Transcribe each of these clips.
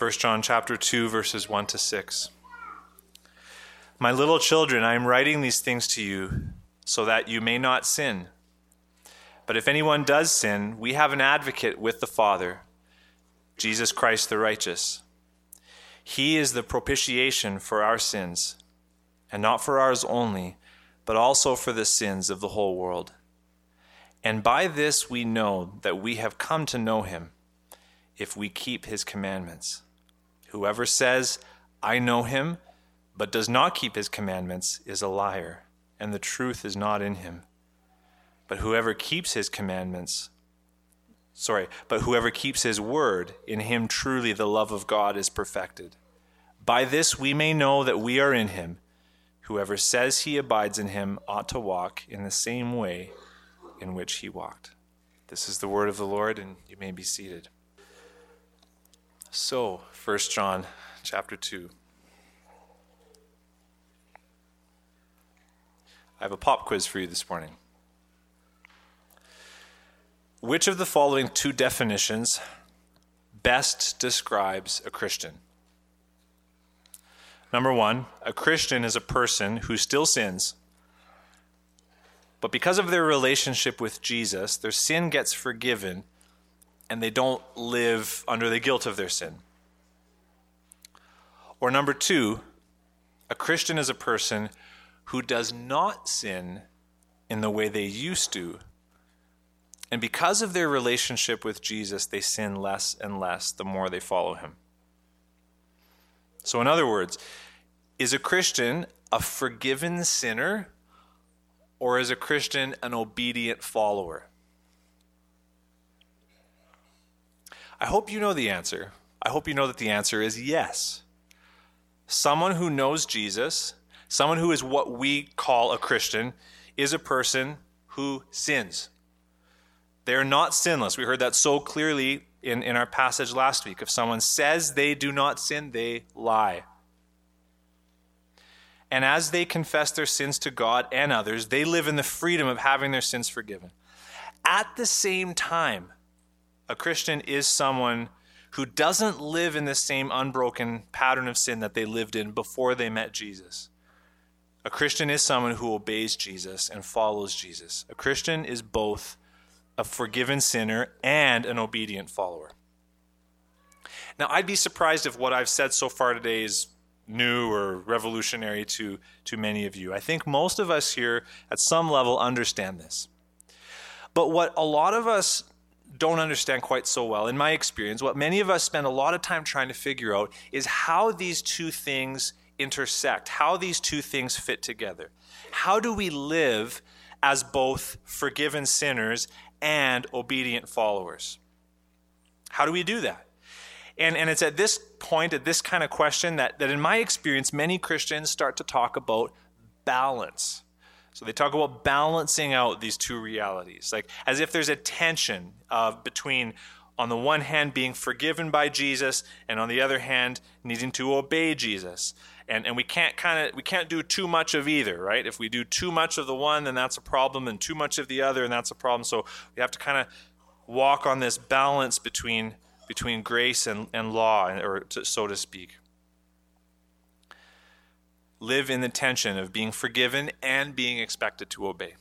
1 John chapter 2, verses 1 to 6. My little children, I am writing these things to you so that you may not sin. But if anyone does sin, we have an advocate with the Father, Jesus Christ the righteous. He is the propitiation for our sins, and not for ours only, but also for the sins of the whole world. And by this we know that we have come to know him, if we keep his commandments. Whoever says, I know him, but does not keep his commandments is a liar, and the truth is not in him. But whoever keeps his word, in him truly the love of God is perfected. By this we may know that we are in him. Whoever says he abides in him ought to walk in the same way in which he walked. This is the word of the Lord, and you may be seated. So, 1 John chapter 2. I have a pop quiz for you this morning. Which of the following two definitions best describes a Christian? Number one, a Christian is a person who still sins, but because of their relationship with Jesus, their sin gets forgiven and they don't live under the guilt of their sin. Or number two, a Christian is a person who does not sin in the way they used to. And because of their relationship with Jesus, they sin less and less the more they follow him. So in other words, is a Christian a forgiven sinner, or is a Christian an obedient follower? I hope you know the answer. I hope you know that the answer is yes. Someone who knows Jesus, someone who is what we call a Christian, is a person who sins. They are not sinless. We heard that so clearly in our passage last week. If someone says they do not sin, they lie. And as they confess their sins to God and others, they live in the freedom of having their sins forgiven. At the same time, a Christian is someone who doesn't live in the same unbroken pattern of sin that they lived in before they met Jesus. A Christian is someone who obeys Jesus and follows Jesus. A Christian is both a forgiven sinner and an obedient follower. Now, I'd be surprised if what I've said so far today is new or revolutionary to many of you. I think most of us here at some level understand this. But what a lot of us don't understand quite so well, in my experience, what many of us spend a lot of time trying to figure out is how these two things intersect, how these two things fit together. How do we live as both forgiven sinners and obedient followers? How do we do that? And it's at this point, at this kind of question, that in my experience, many Christians start to talk about balance. So they talk about balancing out these two realities, like as if there's a tension between, on the one hand, being forgiven by Jesus, and on the other hand, needing to obey Jesus. And we can't do too much of either, right? If we do too much of the one, then that's a problem, and too much of the other, and that's a problem. So we have to kind of walk on this balance between grace and law, so to speak. Live in the tension of being forgiven and being expected to obey.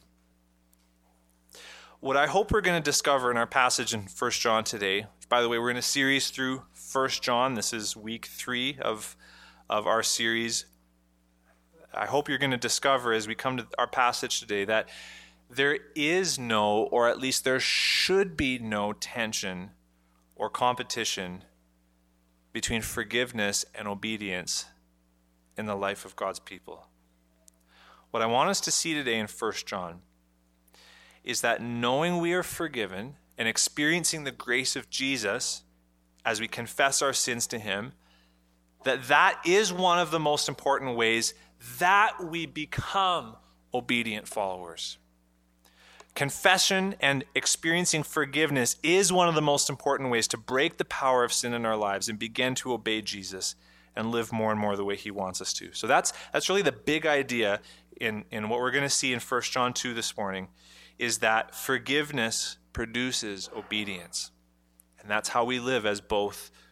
What I hope we're going to discover in our passage in 1 John today, by the way, we're in a series through 1 John. This is week 3 of our series. I hope you're going to discover as we come to our passage today that there is no, or at least there should be no tension or competition between forgiveness and obedience in the life of God's people. What I want us to see today in 1 John is that knowing we are forgiven and experiencing the grace of Jesus as we confess our sins to him, that is one of the most important ways that we become obedient followers. Confession and experiencing forgiveness is one of the most important ways to break the power of sin in our lives and begin to obey Jesus and live more and more the way he wants us to. So that's really the big idea in what we're going to see in 1 John 2 this morning, is that forgiveness produces obedience. And that's how we live as both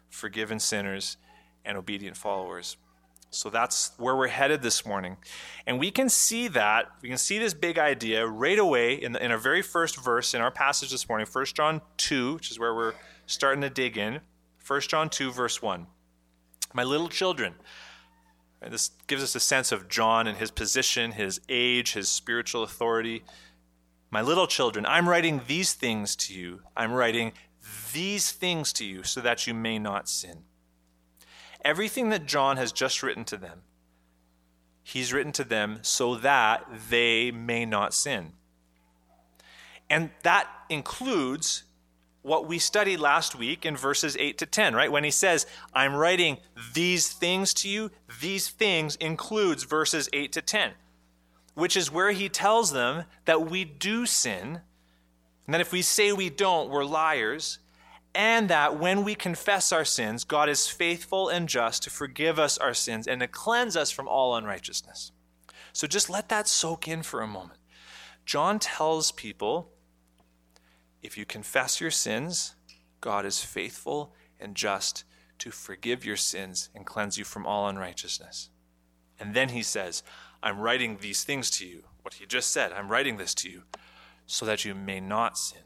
forgiven sinners, and obedient followers. So that's where we're headed this morning. And we can see this big idea right away in our very first verse in our passage this morning, 1 John 2, which is where we're starting to dig in. 1 John 2, verse 1. My little children. And this gives us a sense of John and his position, his age, his spiritual authority. My little children, I'm writing these things to you. I'm writing these things to you so that you may not sin. Everything that John has just written to them, he's written to them so that they may not sin. And that includes what we studied last week in verses 8 to 10, right? When he says, I'm writing these things to you, these things includes verses 8 to 10, which is where he tells them that we do sin, and that if we say we don't, we're liars, and that when we confess our sins, God is faithful and just to forgive us our sins and to cleanse us from all unrighteousness. So just let that soak in for a moment. John tells people, if you confess your sins, God is faithful and just to forgive your sins and cleanse you from all unrighteousness. And then he says, I'm writing these things to you. What he just said, I'm writing this to you so that you may not sin.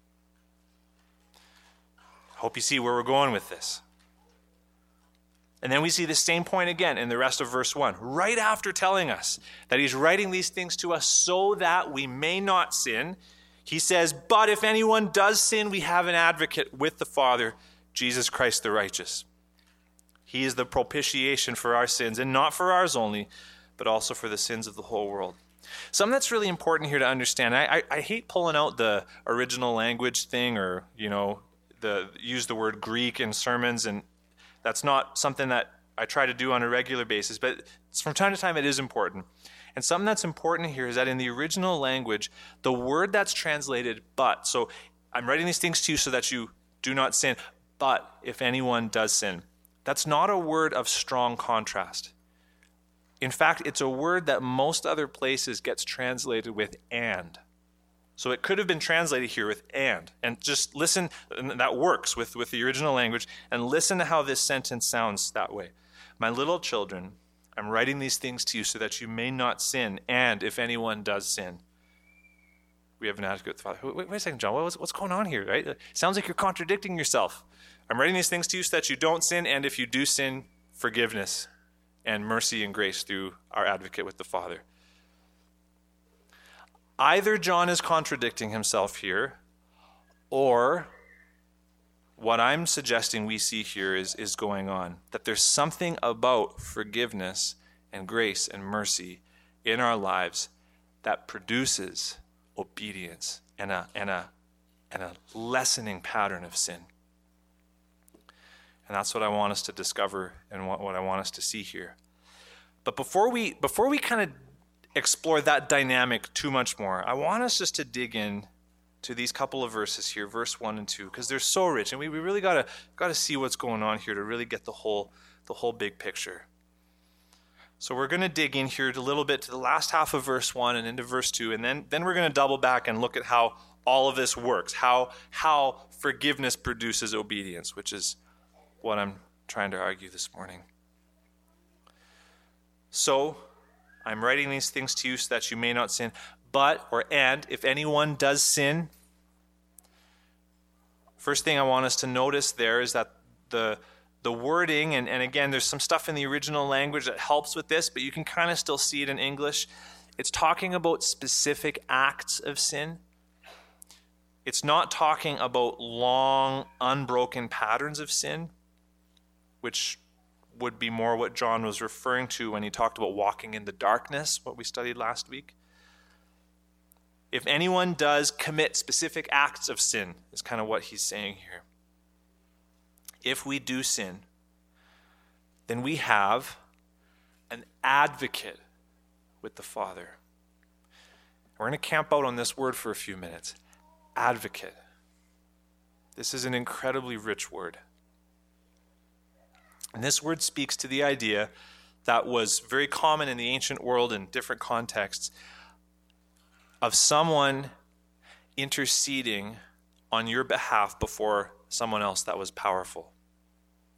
Hope you see where we're going with this. And then we see the same point again in the rest of verse 1, right after telling us that he's writing these things to us so that we may not sin. He says, but if anyone does sin, we have an advocate with the Father, Jesus Christ the righteous. He is the propitiation for our sins, and not for ours only, but also for the sins of the whole world. Something that's really important here to understand, I hate pulling out the original language thing or, use the word Greek in sermons, and that's not something that I try to do on a regular basis, but from time to time it is important. And something that's important here is that in the original language, the word that's translated but, so I'm writing these things to you so that you do not sin, but if anyone does sin, that's not a word of strong contrast. In fact, it's a word that most other places gets translated with and. So it could have been translated here with and just listen, and that works with the original language, and listen to how this sentence sounds that way. My little children, I'm writing these things to you so that you may not sin, and if anyone does sin, we have an advocate with the Father. Wait a second, John, what's going on here, right? It sounds like you're contradicting yourself. I'm writing these things to you so that you don't sin, and if you do sin, forgiveness and mercy and grace through our advocate with the Father. Either John is contradicting himself here, or what I'm suggesting we see here is going on. That there's something about forgiveness and grace and mercy in our lives that produces obedience and a lessening pattern of sin. And that's what I want us to discover and what I want us to see here. But before we kind of explore that dynamic too much more, I want us just to dig in to these couple of verses here, verse 1 and 2, because they're so rich, and we really got to see what's going on here to really get the whole big picture. So we're going to dig in here a little bit to the last half of verse 1 and into verse 2, and then we're going to double back and look at how all of this works, how forgiveness produces obedience, which is what I'm trying to argue this morning. So, I'm writing these things to you so that you may not sin, and if anyone does sin, first thing I want us to notice there is that the wording, and again, there's some stuff in the original language that helps with this, but you can kind of still see it in English. It's talking about specific acts of sin. It's not talking about long, unbroken patterns of sin, which would be more what John was referring to when he talked about walking in the darkness, what we studied last week. If anyone does commit specific acts of sin, is kind of what he's saying here. If we do sin, then we have an advocate with the Father. We're going to camp out on this word for a few minutes. Advocate. This is an incredibly rich word. And this word speaks to the idea that was very common in the ancient world in different contexts of someone interceding on your behalf before someone else that was powerful.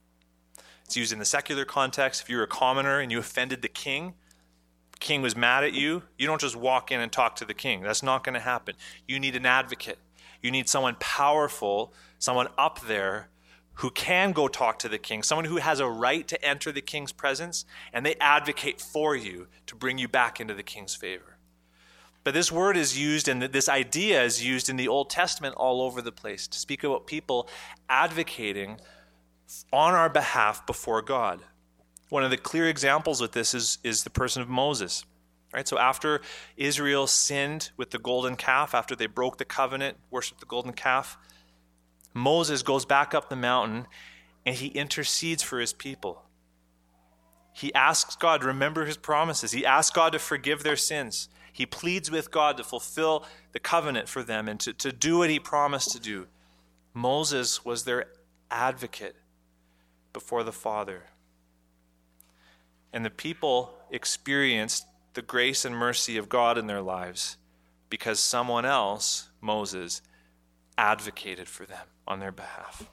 It's used in the secular context. If you're a commoner and you offended the king was mad at you, you don't just walk in and talk to the king. That's not going to happen. You need an advocate. You need someone powerful, someone up there who can go talk to the king, someone who has a right to enter the king's presence, and they advocate for you to bring you back into the king's favor. But this word is used, and this idea is used in the Old Testament all over the place to speak about people advocating on our behalf before God. One of the clear examples with this is the person of Moses. Right? So after Israel sinned with the golden calf, after they broke the covenant, worshiped the golden calf, Moses goes back up the mountain and he intercedes for his people. He asks God to remember his promises. He asks God to forgive their sins. He pleads with God to fulfill the covenant for them and to do what he promised to do. Moses was their advocate before the Father. And the people experienced the grace and mercy of God in their lives because someone else, Moses, advocated for them on their behalf.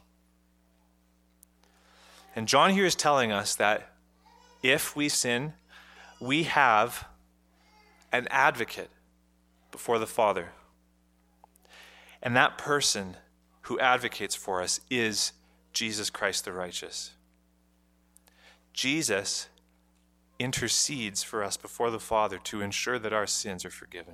And John here is telling us that if we sin, we have an advocate before the Father. And that person who advocates for us is Jesus Christ the righteous. Jesus intercedes for us before the Father to ensure that our sins are forgiven.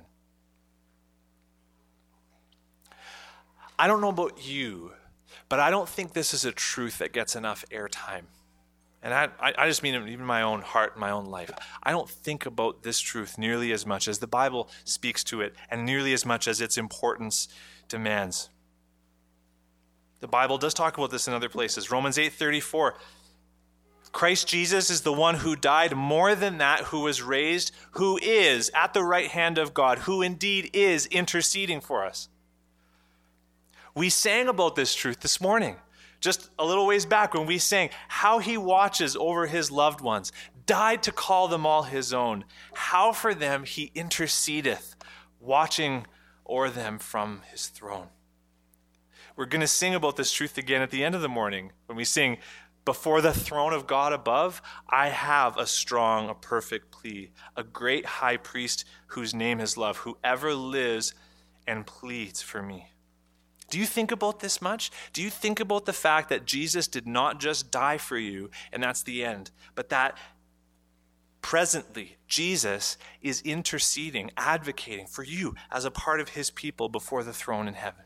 I don't know about you, but I don't think this is a truth that gets enough airtime. And I just mean even my own heart, my own life. I don't think about this truth nearly as much as the Bible speaks to it and nearly as much as its importance demands. The Bible does talk about this in other places. Romans 8:34. Christ Jesus is the one who died, more than that, who was raised, who is at the right hand of God, who indeed is interceding for us. We sang about this truth this morning, just a little ways back when we sang how he watches over his loved ones, died to call them all his own, how for them he intercedeth, watching o'er them from his throne. We're going to sing about this truth again at the end of the morning when we sing, before the throne of God above, I have a strong, a perfect plea, a great high priest whose name is love, who ever lives and pleads for me. Do you think about this much? Do you think about the fact that Jesus did not just die for you and that's the end, but that presently Jesus is interceding, advocating for you as a part of his people before the throne in heaven?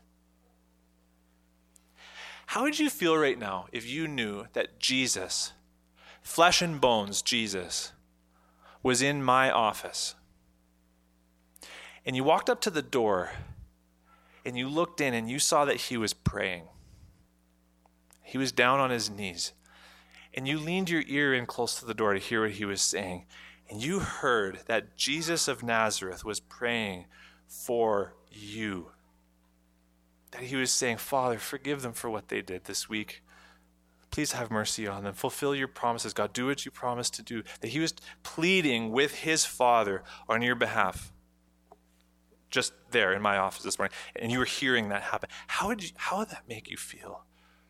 How would you feel right now if you knew that Jesus, flesh and bones Jesus, was in my office? And you walked up to the door and you looked in and you saw that he was praying. He was down on his knees. And you leaned your ear in close to the door to hear what he was saying. And you heard that Jesus of Nazareth was praying for you. That he was saying, Father, forgive them for what they did this week. Please have mercy on them. Fulfill your promises, God. Do what you promised to do. That he was pleading with his Father on your behalf. Just there in my office this morning. And you were hearing that happen. How would that make you feel?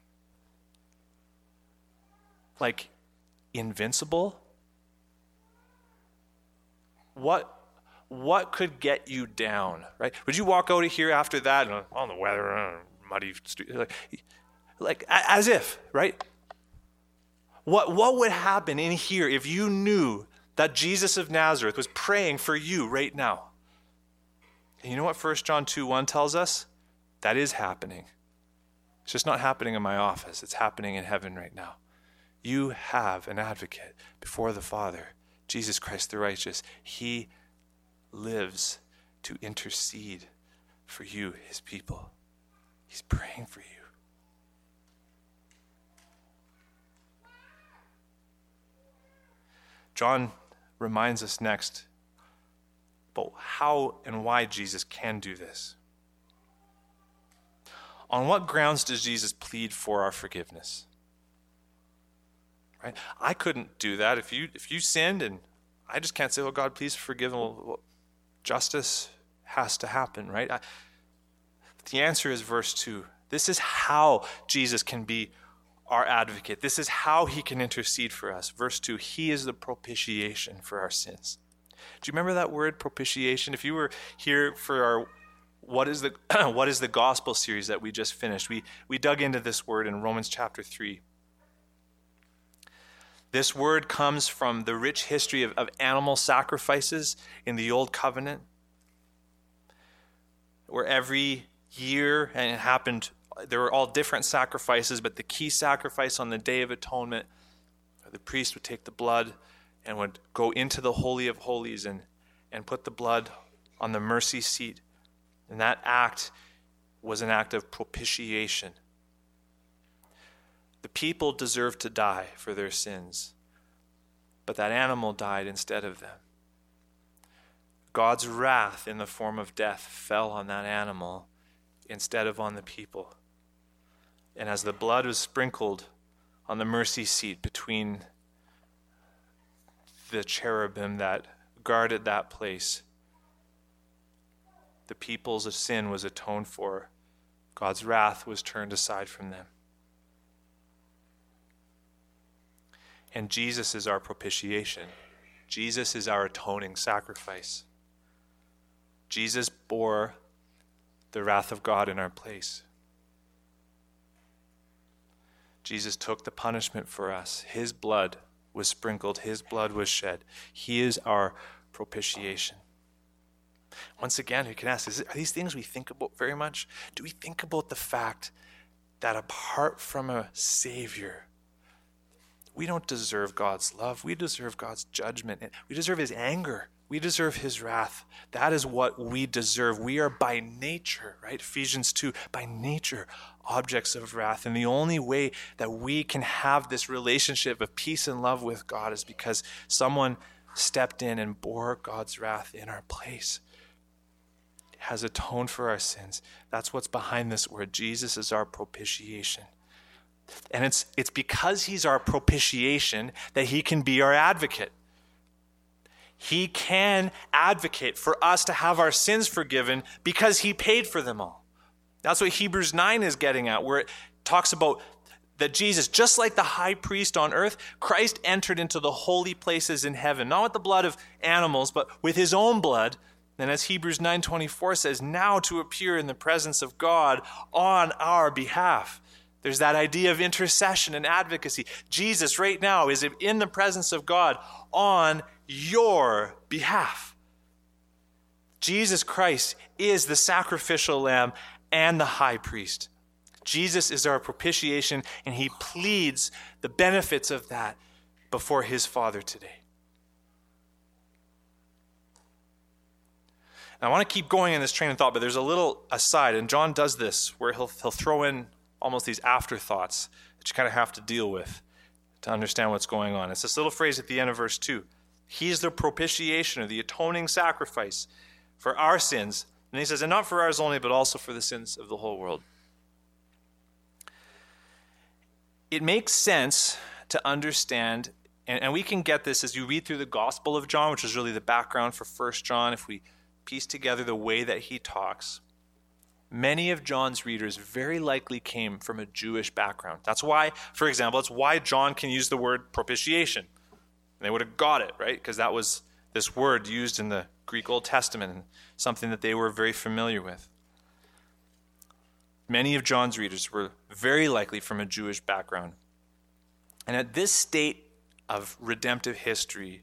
Like invincible? What could get you down, right? Would you walk out of here after that and on the weather, muddy street, like as if, right? What would happen in here if you knew that Jesus of Nazareth was praying for you right now? And you know what 1 John 2:1 tells us? That is happening. It's just not happening in my office. It's happening in heaven right now. You have an advocate before the Father, Jesus Christ the righteous. He lives to intercede for you, his people. He's praying for you. John reminds us next about how and why Jesus can do this. On what grounds does Jesus plead for our forgiveness? Right? I couldn't do that. If you sinned and I just can't say, "Oh God, please forgive them." Well, justice has to happen, right? The answer is verse 2. This is how Jesus can be our advocate. This is how he can intercede for us. Verse 2, he is the propitiation for our sins. Do you remember that word, propitiation? If you were here for our What is the Gospel series that we just finished, we dug into this word in Romans chapter 3. This word comes from the rich history of animal sacrifices in the Old Covenant, where every year, and it happened, there were all different sacrifices, but the key sacrifice on the Day of Atonement, the priest would take the blood and would go into the Holy of Holies and put the blood on the mercy seat. And that act was an act of propitiation. The people deserved to die for their sins, but that animal died instead of them. God's wrath in the form of death fell on that animal instead of on the people. And as the blood was sprinkled on the mercy seat between the cherubim that guarded that place, the people's sin was atoned for. God's wrath was turned aside from them. And Jesus is our propitiation. Jesus is our atoning sacrifice. Jesus bore the wrath of God in our place. Jesus took the punishment for us. His blood was sprinkled. His blood was shed. He is our propitiation. Once again, you can ask, are these things we think about very much? Do we think about the fact that apart from a Savior, we don't deserve God's love. We deserve God's judgment. We deserve his anger. We deserve his wrath. That is what we deserve. We are by nature, right? Ephesians 2, by nature, objects of wrath. And the only way that we can have this relationship of peace and love with God is because someone stepped in and bore God's wrath in our place. Has atoned for our sins. That's what's behind this word. Jesus is our propitiation. And it's because he's our propitiation that he can be our advocate. He can advocate for us to have our sins forgiven because he paid for them all. That's what Hebrews 9 is getting at, where it talks about that Jesus, just like the high priest on earth, Christ entered into the holy places in heaven, not with the blood of animals, but with his own blood. And as Hebrews 9:24 says, now to appear in the presence of God on our behalf. There's that idea of intercession and advocacy. Jesus right now is in the presence of God on your behalf. Jesus Christ is the sacrificial lamb and the high priest. Jesus is our propitiation, and he pleads the benefits of that before his Father today. Now, I want to keep going in this train of thought, but there's a little aside, and John does this, where he'll throw in almost these afterthoughts that you kind of have to deal with to understand what's going on. It's this little phrase at the end of verse 2. He's the propitiation, or the atoning sacrifice for our sins. And he says, and not for ours only, but also for the sins of the whole world. It makes sense to understand, and we can get this as you read through the Gospel of John, which is really the background for 1 John, if we piece together the way that he talks. Many of John's readers very likely came from a Jewish background. That's why, for example, it's why John can use the word propitiation. And they would have got it, right? Because that was this word used in the Greek Old Testament, and something that they were very familiar with. Many of John's readers were very likely from a Jewish background. And at this state of redemptive history,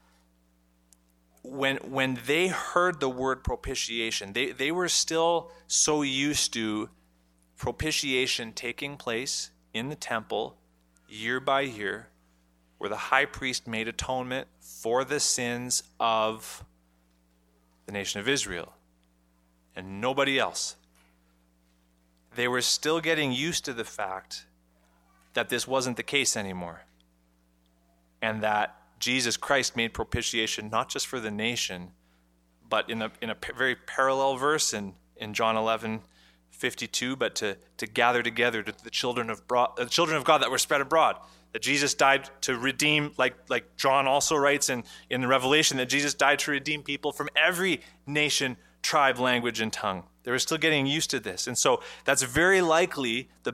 when they heard the word propitiation, they were still so used to propitiation taking place in the temple year by year, where the high priest made atonement for the sins of the nation of Israel and nobody else. They were still getting used to the fact that this wasn't the case anymore, and that Jesus Christ made propitiation not just for the nation, but in a very parallel verse in John 11:52, but to gather together to the children of God that were spread abroad. That Jesus died to redeem, like John also writes in the Revelation, that Jesus died to redeem people from every nation, tribe, language, and tongue. They were still getting used to this. And so that's very likely the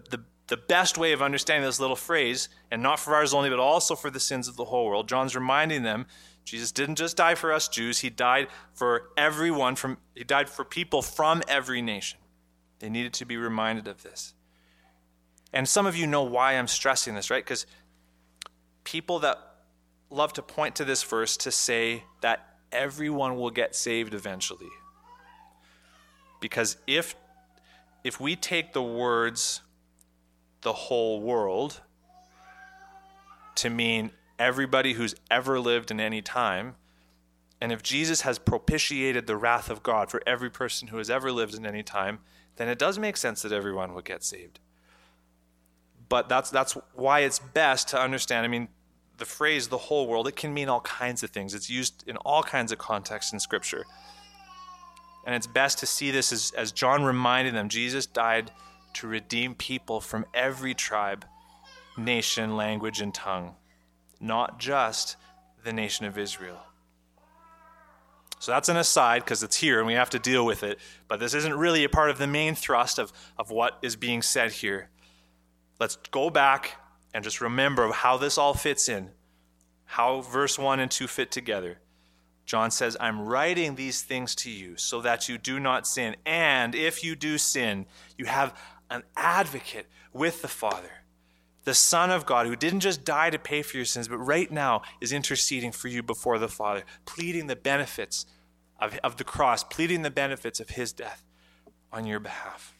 the best way of understanding this little phrase, and not for ours only, but also for the sins of the whole world, John's reminding them, Jesus didn't just die for us Jews, he died for everyone, he died for people from every nation. They needed to be reminded of this. And some of you know why I'm stressing this, right? Because people that love to point to this verse to say that everyone will get saved eventually. Because if we take the words the whole world to mean everybody who's ever lived in any time, and if Jesus has propitiated the wrath of God for every person who has ever lived in any time, then it does make sense that everyone would get saved. But that's why it's best to understand, I mean, the phrase the whole world, it can mean all kinds of things. It's used in all kinds of contexts in Scripture. And it's best to see this as John reminded them, Jesus died to redeem people from every tribe, nation, language, and tongue, not just the nation of Israel. So that's an aside because it's here and we have to deal with it. But this isn't really a part of the main thrust of what is being said here. Let's go back and just remember how this all fits in, how verse 1 and 2 fit together. John says, I'm writing these things to you so that you do not sin. And if you do sin, you have an advocate with the Father, the Son of God, who didn't just die to pay for your sins, but right now is interceding for you before the Father, pleading the benefits of the cross, pleading the benefits of his death on your behalf.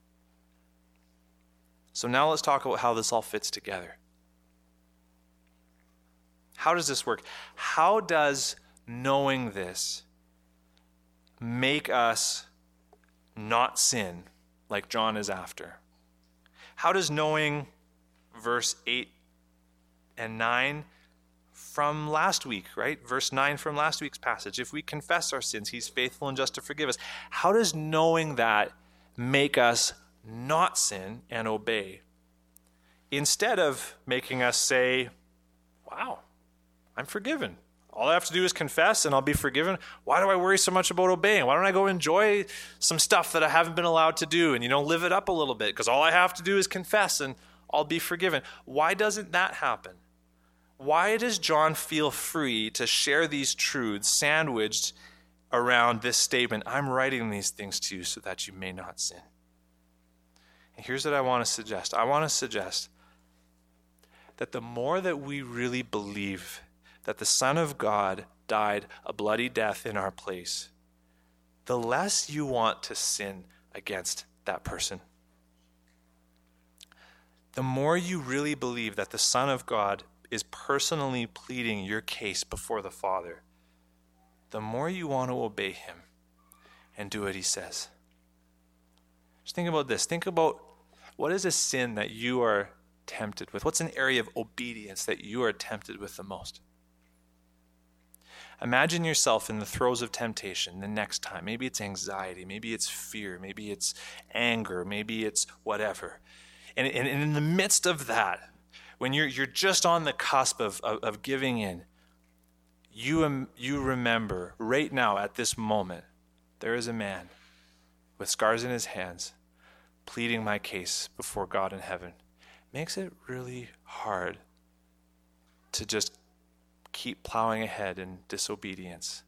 So now let's talk about how this all fits together. How does this work? How does knowing this make us not sin like John is after? How does knowing verse 8 and 9 from last week, right? Verse 9 from last week's passage. If we confess our sins, he's faithful and just to forgive us. How does knowing that make us not sin and obey? Instead of making us say, wow, I'm forgiven. All I have to do is confess and I'll be forgiven. Why do I worry so much about obeying? Why don't I go enjoy some stuff that I haven't been allowed to do and, live it up a little bit? Because all I have to do is confess and I'll be forgiven. Why doesn't that happen? Why does John feel free to share these truths sandwiched around this statement, I'm writing these things to you so that you may not sin? And here's what I want to suggest. I want to suggest that the more that we really believe that the Son of God died a bloody death in our place, the less you want to sin against that person. The more you really believe that the Son of God is personally pleading your case before the Father, the more you want to obey him and do what he says. Just think about this. Think about what is a sin that you are tempted with? What's an area of obedience that you are tempted with the most? Imagine yourself in the throes of temptation the next time. Maybe it's anxiety, maybe it's fear, maybe it's anger, maybe it's whatever. And in the midst of that, when you're just on the cusp of giving in, you remember right now at this moment, there is a man with scars in his hands pleading my case before God in heaven. Makes it really hard to just keep plowing ahead in disobedience.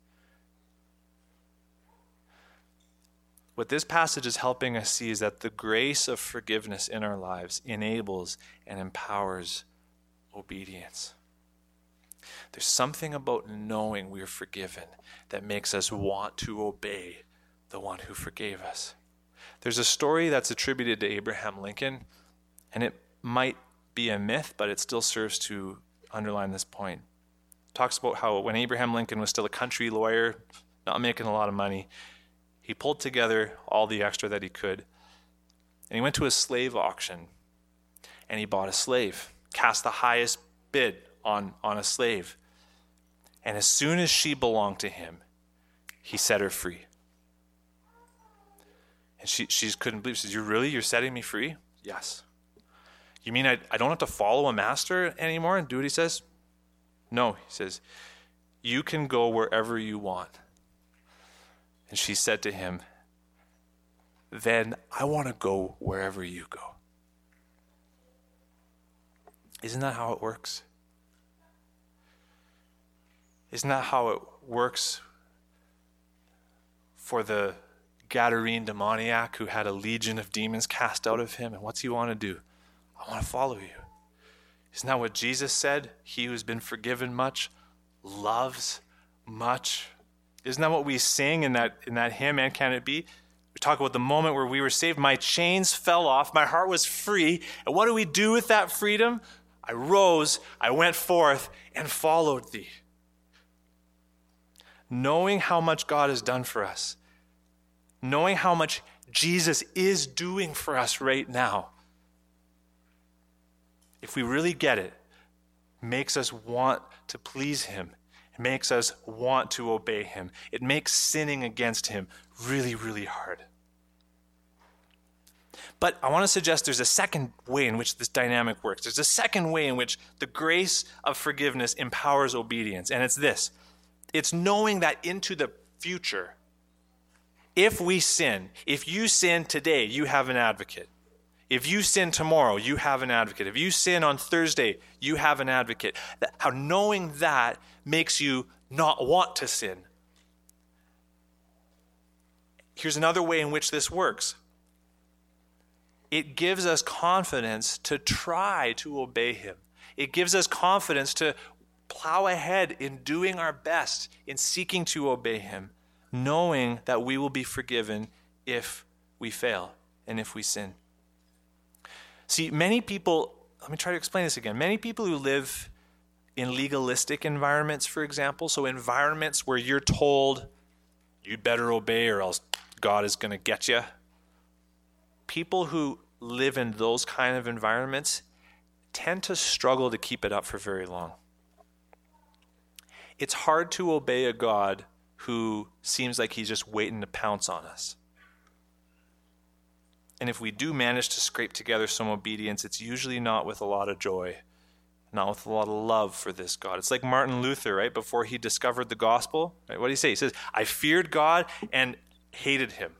What this passage is helping us see is that the grace of forgiveness in our lives enables and empowers obedience. There's something about knowing we're forgiven that makes us want to obey the one who forgave us. There's a story that's attributed to Abraham Lincoln, and it might be a myth, but it still serves to underline this point. It talks about how when Abraham Lincoln was still a country lawyer, not making a lot of money, he pulled together all the extra that he could, and he went to a slave auction, and he bought a slave, cast the highest bid on a slave. And as soon as she belonged to him, he set her free. And she couldn't believe. She says, you're setting me free? Yes. You mean I don't have to follow a master anymore and do what he says? No, he says, you can go wherever you want. And she said to him, then I want to go wherever you go. Isn't that how it works? Isn't that how it works for the Gadarene demoniac who had a legion of demons cast out of him? And what's he want to do? I want to follow you. Isn't that what Jesus said? He who's been forgiven much loves much. Isn't that what we sing in that hymn, And Can It Be? We talk about the moment where we were saved. My chains fell off. My heart was free. And what do we do with that freedom? I rose, I went forth, and followed thee. Knowing how much God has done for us, knowing how much Jesus is doing for us right now, if we really get it, makes us want to please him. It makes us want to obey him. It makes sinning against him really, really hard. But I want to suggest there's a second way in which this dynamic works. There's a second way in which the grace of forgiveness empowers obedience, and it's this. It's knowing that into the future, if we sin, if you sin today, you have an advocate. If you sin tomorrow, you have an advocate. If you sin on Thursday, you have an advocate. How knowing that makes you not want to sin. Here's another way in which this works. It gives us confidence to try to obey him. It gives us confidence to plow ahead in doing our best, in seeking to obey him, knowing that we will be forgiven if we fail and if we sin. See, many people, let me try to explain this again. Many people who live in legalistic environments, for example, so environments where you're told you'd better obey or else God is going to get you. People who live in those kind of environments tend to struggle to keep it up for very long. It's hard to obey a God who seems like he's just waiting to pounce on us. And if we do manage to scrape together some obedience, it's usually not with a lot of joy, not with a lot of love for this God. It's like Martin Luther, right? Before he discovered the gospel, right? What did he say? He says, I feared God and hated him.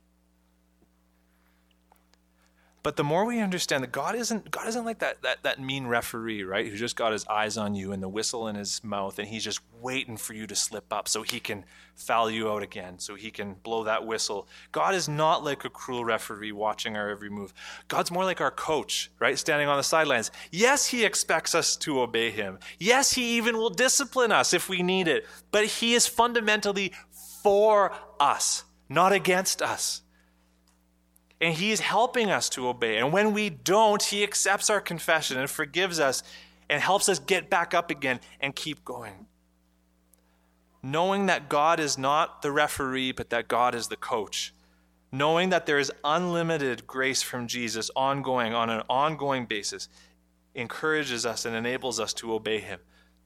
But the more we understand that God isn't like that mean referee, right? Who just got his eyes on you and the whistle in his mouth, and he's just waiting for you to slip up so he can foul you out again, so he can blow that whistle. God is not like a cruel referee watching our every move. God's more like our coach, right? Standing on the sidelines. Yes, he expects us to obey him. Yes, he even will discipline us if we need it. But he is fundamentally for us, not against us. And he is helping us to obey. And when we don't, he accepts our confession and forgives us and helps us get back up again and keep going. Knowing that God is not the referee, but that God is the coach. Knowing that there is unlimited grace from Jesus on an ongoing basis encourages us and enables us to obey him.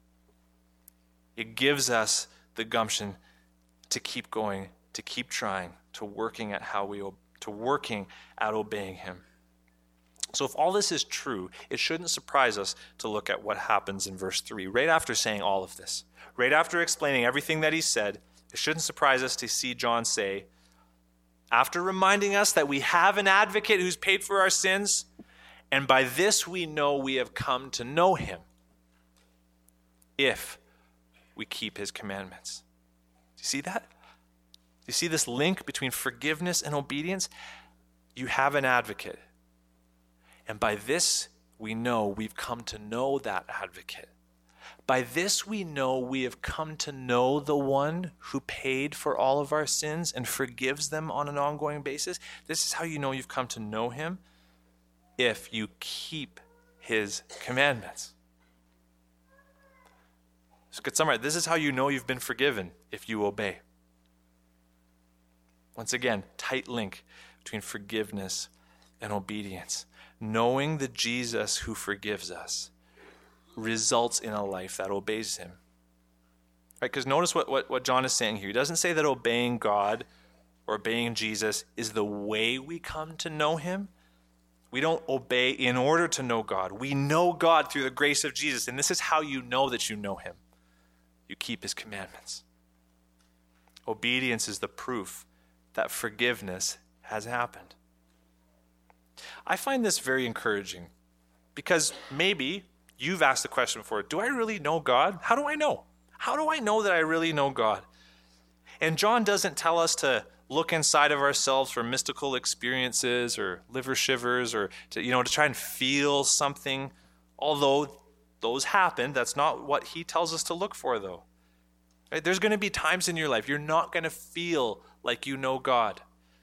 It gives us the gumption to keep going, to keep trying, to working at obeying him. So if all this is true, it shouldn't surprise us to look at what happens in verse 3. Right after saying all of this, right after explaining everything that he said, it shouldn't surprise us to see John say, after reminding us that we have an advocate who's paid for our sins, and by this we know we have come to know him, if we keep his commandments. Do you see that? You see this link between forgiveness and obedience? You have an advocate. And by this, we know we've come to know that advocate. By this, we know we have come to know the one who paid for all of our sins and forgives them on an ongoing basis. This is how you know you've come to know him, if you keep his commandments. So get summarize. This is how you know you've been forgiven, if you obey. Once again, tight link between forgiveness and obedience. Knowing the Jesus who forgives us results in a life that obeys him. Right? Because notice what John is saying here. He doesn't say that obeying God or obeying Jesus is the way we come to know him. We don't obey in order to know God. We know God through the grace of Jesus. And this is how you know that you know him. You keep his commandments. Obedience is the proof that forgiveness has happened. I find this very encouraging because maybe You've asked the question before, do I really know God? How do I know? How do I know that I really know God? And John doesn't tell us to look inside of ourselves for mystical experiences or liver shivers or to try and feel something. Although those happen, that's not what he tells us to look for, though. Right? There's going to be times in your life you're not going to feel like you know God.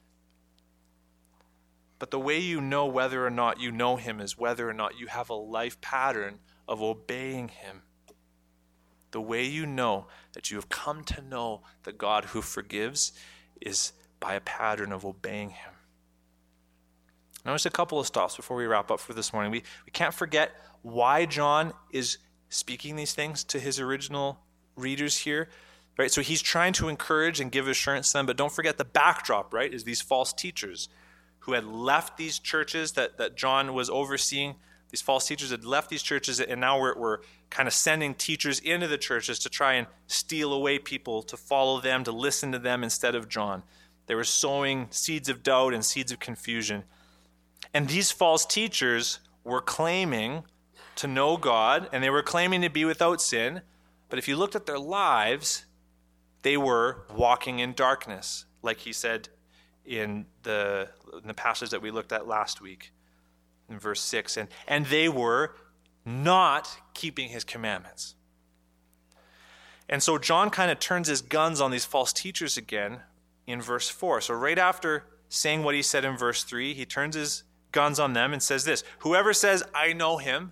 But the way you know whether or not you know him is whether or not you have a life pattern of obeying him. The way you know that you have come to know the God who forgives is by a pattern of obeying him. Now, just a couple of stops before we wrap up for this morning. We can't forget why John is speaking these things to his original readers here. Right? So he's trying to encourage and give assurance to them, but don't forget the backdrop, right, is these false teachers who had left these churches that John was overseeing. These false teachers had left these churches, and now we're kind of sending teachers into the churches to try and steal away people, to follow them, to listen to them instead of John. They were sowing seeds of doubt and seeds of confusion. And these false teachers were claiming to know God, and they were claiming to be without sin. But if you looked at their lives, they were walking in darkness, like he said in the passage that we looked at last week in verse 6. And they were not keeping his commandments. And so John kind of turns his guns on these false teachers again in verse 4. So right after saying what he said in verse 3, he turns his guns on them and says this: whoever says, I know him,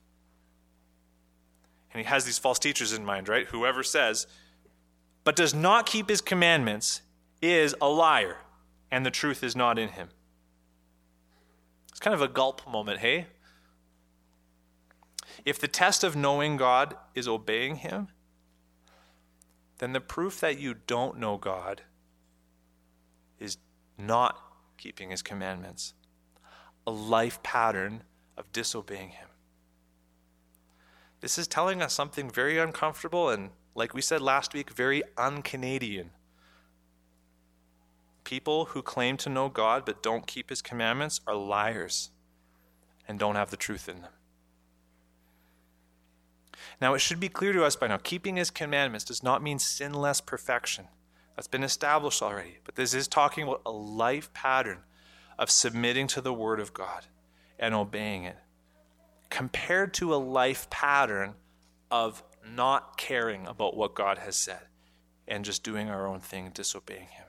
and he has these false teachers in mind, right? Whoever says, but does not keep his commandments is a liar, and the truth is not in him. It's kind of a gulp moment, hey? If the test of knowing God is obeying him, then the proof that you don't know God is not keeping his commandments, a life pattern of disobeying him. This is telling us something very uncomfortable and, like we said last week, very un-Canadian. People who claim to know God but don't keep his commandments are liars and don't have the truth in them. Now, it should be clear to us by now, keeping his commandments does not mean sinless perfection. That's been established already. But this is talking about a life pattern of submitting to the word of God and obeying it, compared to a life pattern of not caring about what God has said and just doing our own thing, disobeying him.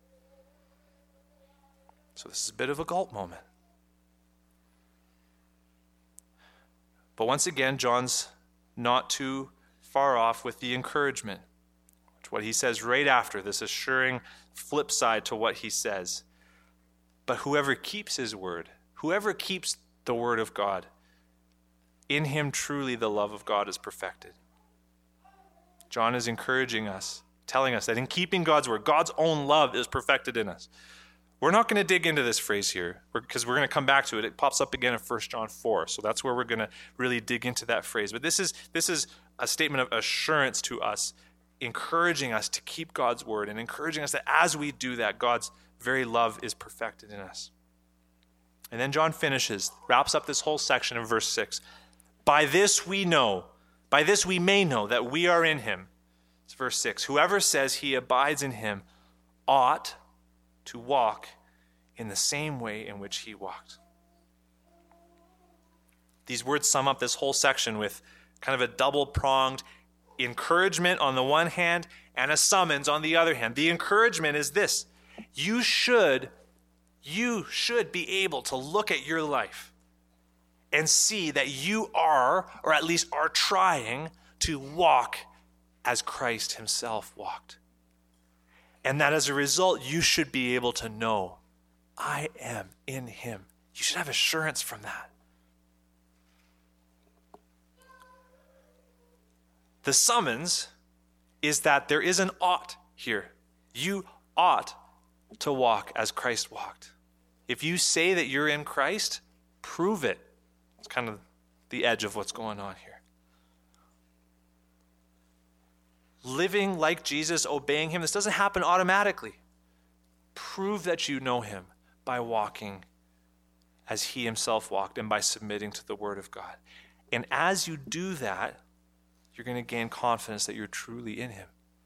So this is a bit of a gulp moment. But once again, John's not too far off with the encouragement. What he says right after, this assuring flip side to what he says. But whoever keeps his word, whoever keeps the word of God, in him truly the love of God is perfected. John is encouraging us, telling us that in keeping God's word, God's own love is perfected in us. We're not going to dig into this phrase here because we're going to come back to it. It pops up again in 1 John 4. So that's where we're going to really dig into that phrase. But this is a statement of assurance to us, encouraging us to keep God's word and encouraging us that as we do that, God's very love is perfected in us. And then John wraps up this whole section in verse 6. By this we may know that we are in him. It's verse 6. Whoever says he abides in him ought to walk in the same way in which he walked. These words sum up this whole section with kind of a double-pronged encouragement on the one hand and a summons on the other hand. The encouragement is this: you should be able to look at your life and see that you are, or at least are trying to walk as Christ himself walked. And that as a result, you should be able to know, I am in him. You should have assurance from that. The summons is that there is an ought here. You ought to walk as Christ walked. If you say that you're in Christ, prove it. It's kind of the edge of what's going on here. Living like Jesus, obeying him, this doesn't happen automatically. Prove that you know him by walking as he himself walked and by submitting to the word of God. And as you do that, you're going to gain confidence that you're truly in him.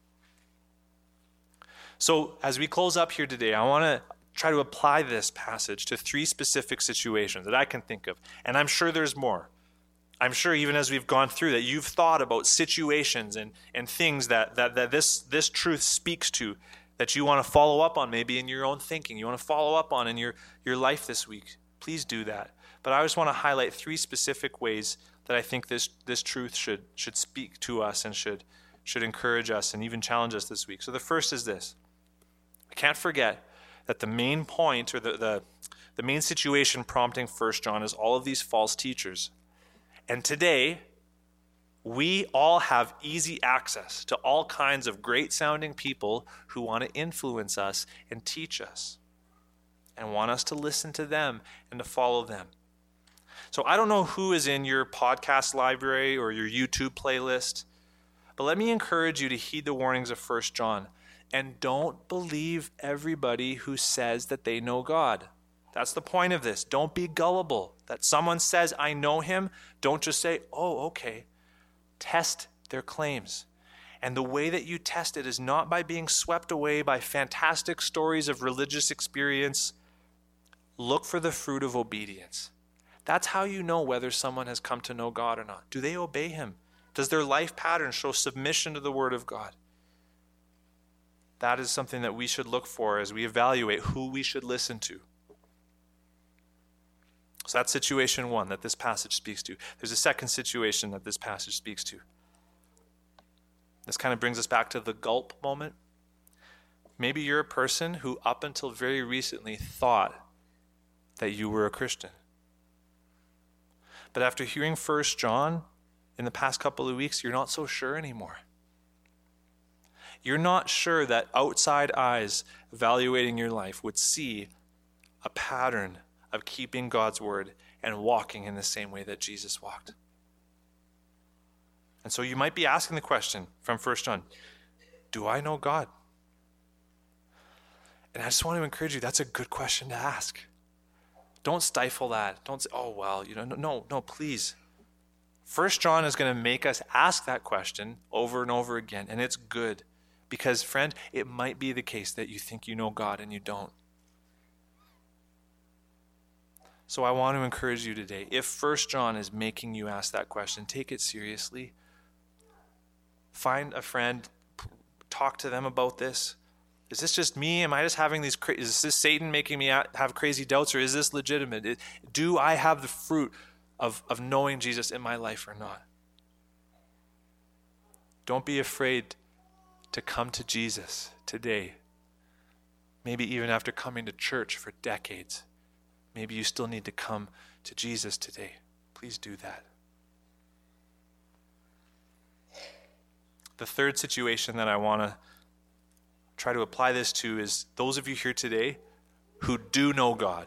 So as we close up here today, I want to try to apply this passage to 3 specific situations that I can think of. And I'm sure there's more. I'm sure even as we've gone through that, you've thought about situations and things that this truth speaks to, that you want to follow up on maybe in your own thinking. You want to follow up on in your life this week. Please do that. But I just want to highlight 3 specific ways that I think this truth should speak to us and should encourage us and even challenge us this week. So the first is this. We can't forget that the main point or the main situation prompting 1 John is all of these false teachers. And today, we all have easy access to all kinds of great-sounding people who want to influence us and teach us and want us to listen to them and to follow them. So I don't know who is in your podcast library or your YouTube playlist, but let me encourage you to heed the warnings of 1 John and don't believe everybody who says that they know God. That's the point of this. Don't be gullible. That someone says, I know him, don't just say, oh, okay. Test their claims. And the way that you test it is not by being swept away by fantastic stories of religious experience. Look for the fruit of obedience. That's how you know whether someone has come to know God or not. Do they obey him? Does their life pattern show submission to the word of God? That is something that we should look for as we evaluate who we should listen to. So that's situation 1 that this passage speaks to. There's a second situation that this passage speaks to. This kind of brings us back to the gulp moment. Maybe you're a person who up until very recently thought that you were a Christian. But after hearing 1 John in the past couple of weeks, you're not so sure anymore. You're not sure that outside eyes evaluating your life would see a pattern of keeping God's word and walking in the same way that Jesus walked. And so you might be asking the question from 1 John, do I know God? And I just want to encourage you, that's a good question to ask. Don't stifle that. Don't say, oh, well, no, please. 1 John is going to make us ask that question over and over again, and it's good. Because, friend, it might be the case that you think you know God and you don't. So I want to encourage you today, if 1 John is making you ask that question, take it seriously. Find a friend, talk to them about this. Is this just me? Am I just having these, is this Satan making me have crazy doubts, or is this legitimate? Do I have the fruit of knowing Jesus in my life or not? Don't be afraid to come to Jesus today. Maybe even after coming to church for decades. Maybe you still need to come to Jesus today. Please do that. The third situation that I want to try to apply this to is those of you here today who do know God.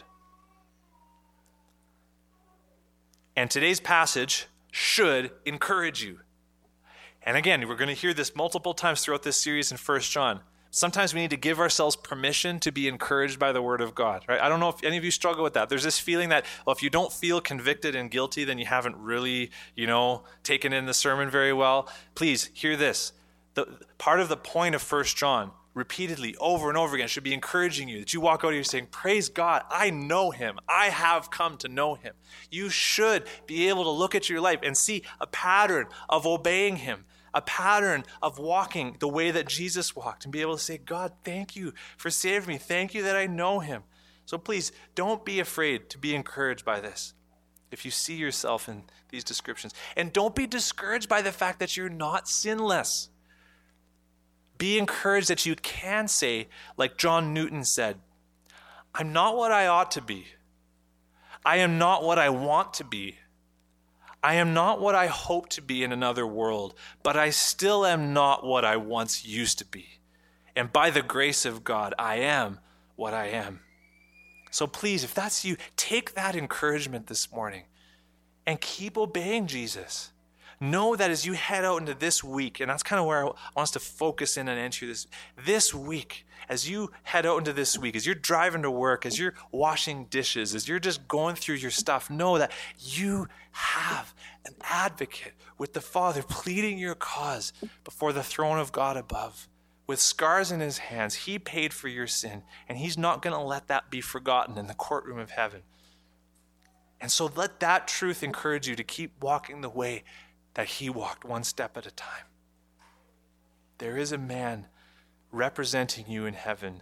And today's passage should encourage you. And again, we're going to hear this multiple times throughout this series in 1 John. Sometimes we need to give ourselves permission to be encouraged by the word of God, right? I don't know if any of you struggle with that. There's this feeling that, well, if you don't feel convicted and guilty, then you haven't really, taken in the sermon very well. Please hear this. Part of the point of 1 John, repeatedly, over and over again, should be encouraging you that you walk out here saying, praise God, I know him. I have come to know him. You should be able to look at your life and see a pattern of obeying him, a pattern of walking the way that Jesus walked, and be able to say, God, thank you for saving me. Thank you that I know him. So please, don't be afraid to be encouraged by this if you see yourself in these descriptions. And don't be discouraged by the fact that you're not sinless. Be encouraged that you can say, like John Newton said, I'm not what I ought to be. I am not what I want to be. I am not what I hope to be in another world, but I still am not what I once used to be. And by the grace of God, I am what I am. So please, if that's you, take that encouragement this morning and keep obeying Jesus. Know that as you head out into this week, and that's kind of where I want us to focus in and enter this week, as you head out into this week, as you're driving to work, as you're washing dishes, as you're just going through your stuff, know that you have an advocate with the Father pleading your cause before the throne of God above. With scars in his hands, he paid for your sin, and he's not going to let that be forgotten in the courtroom of heaven. And so let that truth encourage you to keep walking the way that he walked, one step at a time. There is a man representing you in heaven,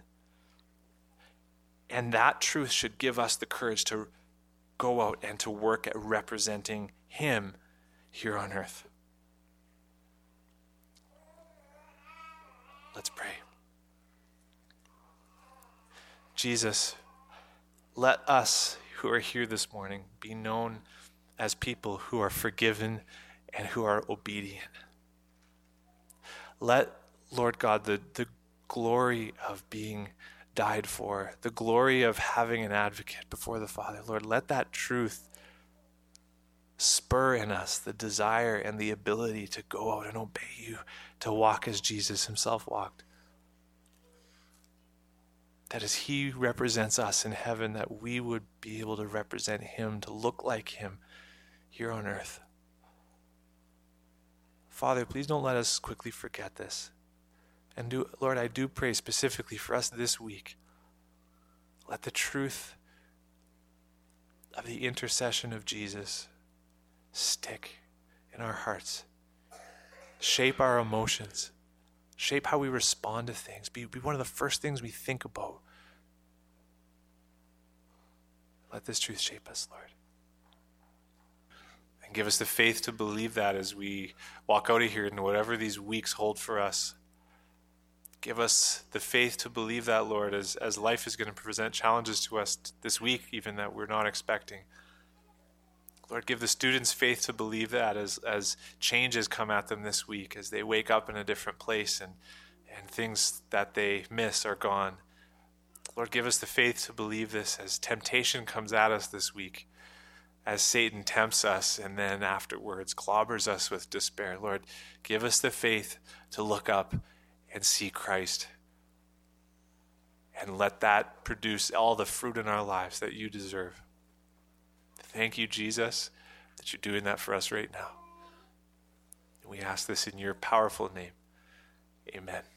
and that truth should give us the courage to go out and to work at representing him here on earth. Let's pray. Jesus, let us who are here this morning be known as people who are forgiven and who are obedient. Let, Lord God, the glory of being died for, the glory of having an advocate before the Father, Lord, let that truth spur in us the desire and the ability to go out and obey you, to walk as Jesus himself walked. That as he represents us in heaven, that we would be able to represent him, to look like him here on earth. Father, please don't let us quickly forget this. And Lord, I do pray specifically for us this week. Let the truth of the intercession of Jesus stick in our hearts. Shape our emotions. Shape how we respond to things. Be one of the first things we think about. Let this truth shape us, Lord. And give us the faith to believe that as we walk out of here and whatever these weeks hold for us. Give us the faith to believe that, Lord, as life is going to present challenges to us this week, even that we're not expecting. Lord, give the students faith to believe that as changes come at them this week, as they wake up in a different place and things that they miss are gone. Lord, give us the faith to believe this as temptation comes at us this week, as Satan tempts us and then afterwards clobbers us with despair. Lord, give us the faith to look up and see Christ, and let that produce all the fruit in our lives that you deserve. Thank you, Jesus, that you're doing that for us right now. And we ask this in your powerful name. Amen.